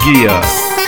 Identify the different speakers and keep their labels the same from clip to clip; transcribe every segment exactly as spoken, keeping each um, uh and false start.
Speaker 1: Gia.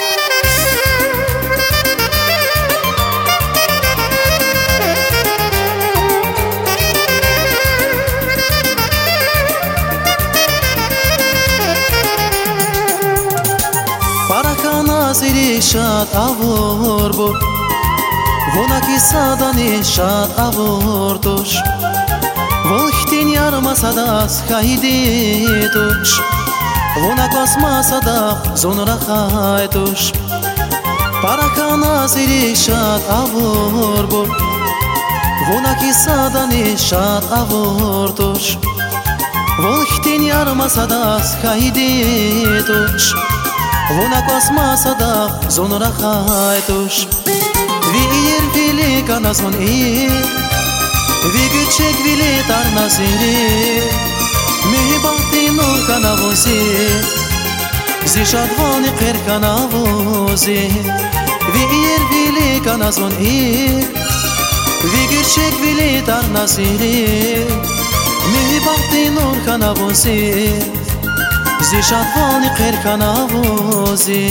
Speaker 2: Parakana zirishat avur bu Vona kisada nishat avur tush Volhtin yarmasadas haydi tush Vona kosmasada zonra hay tush Parakana zirishat avur bu Vona kisada nishat avur tush Volhtin yarmasadas haydi tush Vona kosmasada zonra hay tush Vir vilika nazvan ir Vi güçek vili tarnasiri Mihibati nur kanavozi Zishadvani qir kanavozi Vir vilika nazvan ir Vi güçek vili tarnasiri Mihibati nur kanavozi Zishadvani qir kanavozi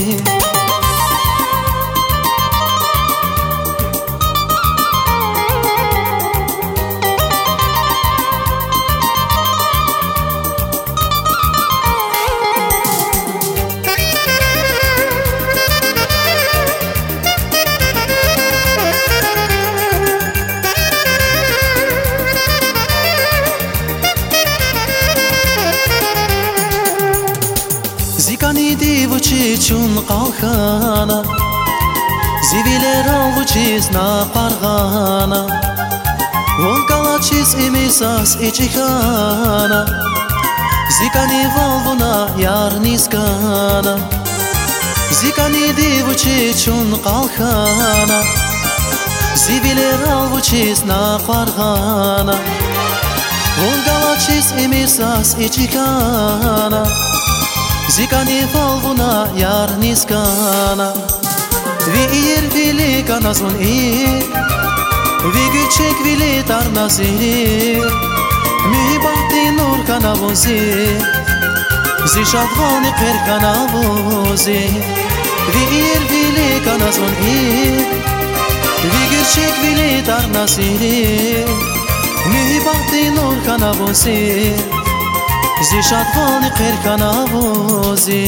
Speaker 2: Zikani divuchi chun qalkhana Ziviler alvuchis na parghana Vonkalachis imisas ichikana Zikani valvuna yarniskana Zikani divuchi chun qalkhana Ziviler alvuchis na parghana Vonkalachis imisas ichikana Zikani valvuna yarniskana Vir vilika nazvan ir Vi güçek vili tarnasiri Mihibati nur kanavozi Zishadvani qir kanavozi Vir vilika nazvan ir Vi güçek vili tarnasiri Mihibati nur kanavozi Zishadvani qir kanavozi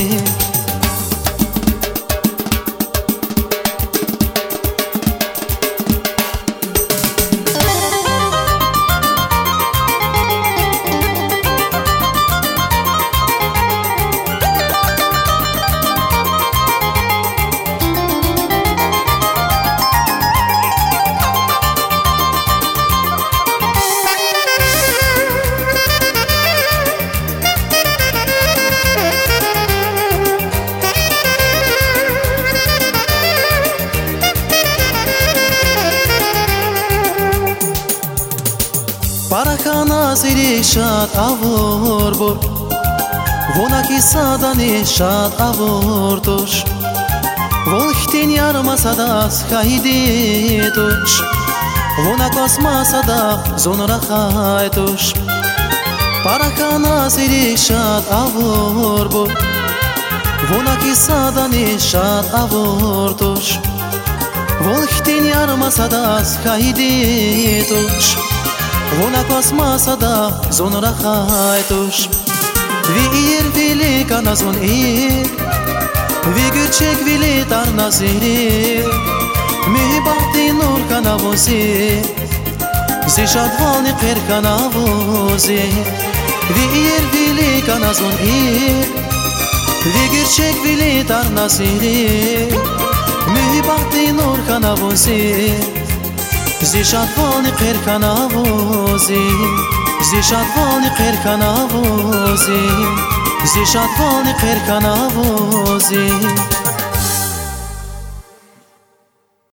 Speaker 2: Parakana zirishat avur bu Vona kisada nishat avur tush Volhtin yarmasadas haydi tush Vona kosmasada zonra hay tush Parakana zirishat avur bu Vona kisada nishat avur tush Volhtin yarmasadas haydi tush Vona kosmasada zonra hay tush Vir vilika nazvan ir Vi güçek vili tarnasiri Mihibati nur kanavozi Zishadvani qir kanavozi Vir vilika nazvan ir Vi güçek vili tarnasiri Mihibati nur kanavozi Zishadvani qir kanavozi Zishadvani qir kanavozi Zishadvani qir kanavozi